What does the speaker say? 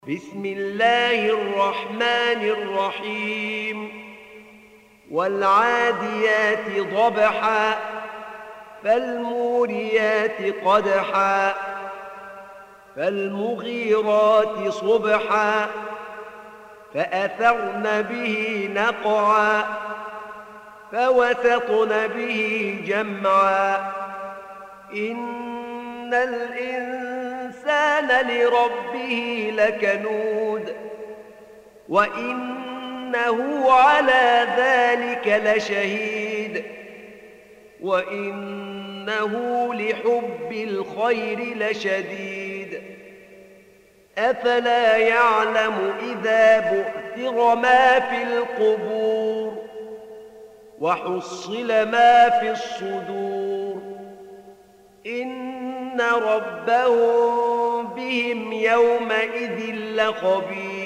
بسم الله الرحمن الرحيم والعاديات ضبحا فالموريات قدحا فالمغيرات صبحا فأثرن به نقعا فوسطن به جمعا إن الإنسان لربه لكنود وإنه على ذلك لشهيد وإنه لحب الخير لشديد أفلا يعلم إذا بؤثر ما في القبور وحصل ما في الصدور إن ربهم بهم يومئذ لخبير